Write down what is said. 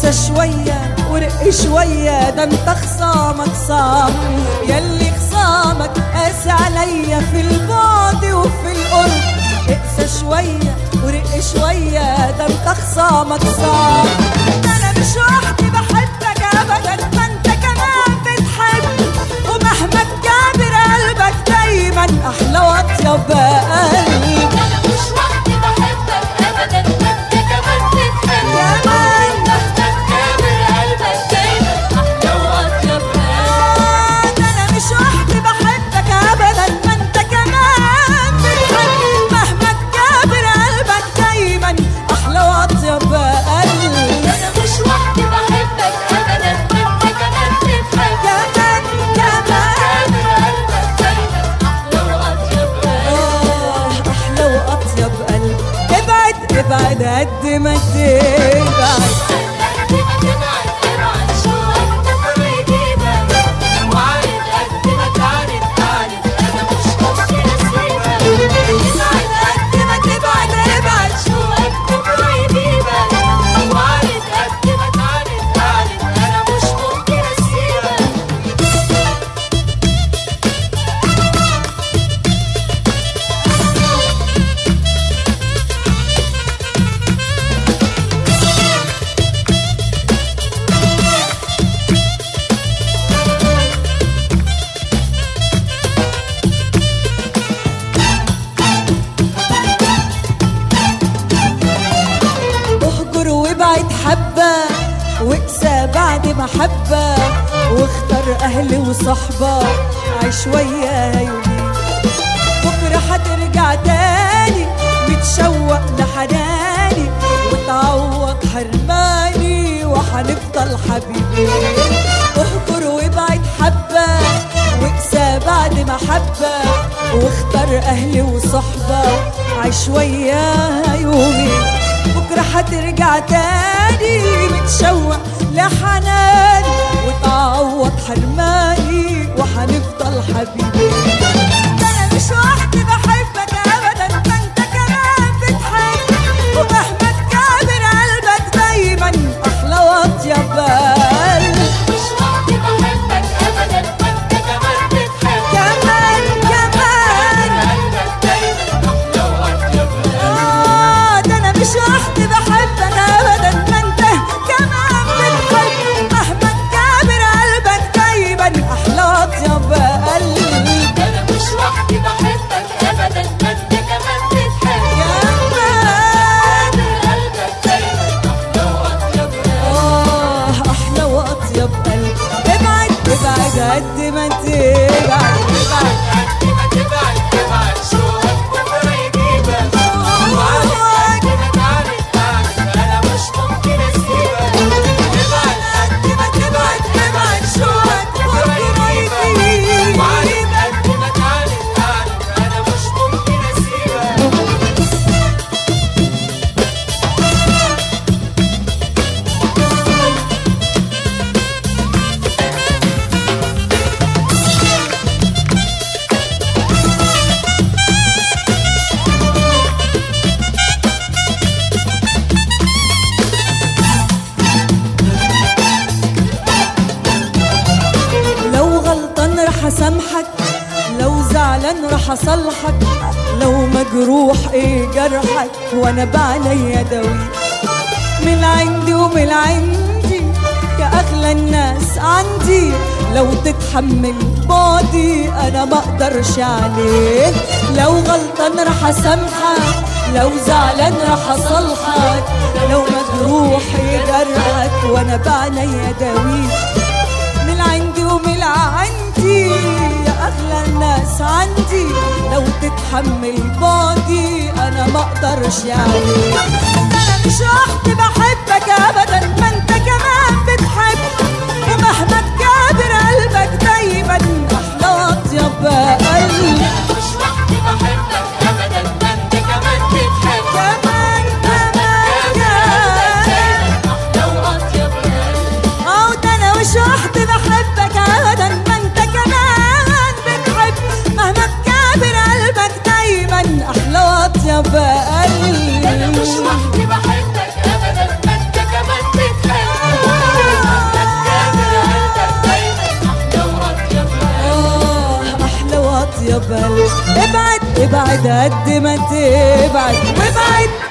اقسى شوية ورق شوية، ده انت خصامك صعب، يلي خصامك قاسى عليا في البعد وفي القرب. اقسى شوية ورق شوية، ده انت خصامك صعب. ده انا مش وحدي بحبك ابدا، ما انت كمان بتحب، ومهما تكابر قلبك دايما احلى واطيب قلب. انا مش وحدي بحبك ابدا، ما انت كمان بتحب، كمان مهما تكابر قلبك دايما احلى واطيب قلب. ده انا مش وحدي بحبك ابدا، ما انت كمان بتحب، مهما تكابر قلبك دايما احلى واطيب قلب. انا مش وحدي بحبك ابدا، ما انت كمان بتحب، كمان تكابر قلبك دايما احلى واطيب قلب. احلى واطيب قلب. ابعد ابعد قد ما تبعد، قد ما تبعد ابعد شوقك بكره يجيبك، وعارف قد ما تعرف تعرف انا مش ممكن اسيبك. ابعد قد ما تبعد، ابعد شوقك بكره يجيبك، وعارف قد ما تعرف تعرف انا مش ممكن اسيبك. اهجر وابعد حبة، واقسى بعد محبة، واختار اهلي وصحبة، عيش وياها يومين. بكرة هترجع تاني متشوق لحناني، وتعوض حرماني وحنفضل حبيبين. اهجر وابعد حبة، واقسى بعد محبة، واختار اهلي وصحبة، عيش وياها يومين. بكرة هترجع تاني متشوق لحناني، وتعوض حرماني وحنفضل حبيبين. ده انا مش وحدي بحبك ابدا، ما انت كمان بتحب، ومهما تكابر قلبك دايما احلى واطيب قلب. مش وحدي بحبك ابدا، ما انت كمان بتحب، كمان قلبك دايما احلى واطيب قلب. ده انا مش وحدي بحبك ابدا، ما انت كمان بتحب، مهما تكابر قلبك دايما احلى واطيب قلب. انا مش وحدي بحبك ابدا، ما انت كمان بتحب، كمان قلبك دايما احلى واطيب قلب. احلى واطيب قلب. ابعد ابعد قد ما تبعد، ابعد قد ما تبعد ابعد شوقك بكره يجيبك، وعارف قد ما تعرف تعرف انا مش ممكن اسيبك. ابعد قد ما تبعد، ابعد شوقك بكره يجيبك، وعارف قد ما تعرف تعرف انا مش ممكن اسيبك. لو غلطان رح اسامحك، لو زعلان رح اصلحك، لو مجروح ايه جرحك وانا بعليا داوي. من عندي ومن عندي يا اغلى الناس عندي، لو تتحمل بعدي انا ما اقدرش عليه. لو غلطان رح اسامحك، لو زعلان رح اصلحك، لو مجروح يجرحك وانا بعليا داوي. من عندي ومن عندي يا اغلى الناس عندي، لو تتحمل بعدي انا ما اقدرش عليه. انا مش وحدي بحبك ابدا، ما انت كمان بتحب، ومهما تكابر قلبك دايما احلى واطيب قلب. مش وحدي بحبك ابدا، ما انت كمان بتحب، كمان احلى واطيب قلب. ده انا مش وحدي بحبك ابدا، ما انت كمان بتحب، مهما تكابر قلبك دايما احلى واطيب قلب. انا مش وحدي بحبك ابدا، ما انت كمان بتحب، يا بقلب ابعد ابعد قد ما تبعد وابعد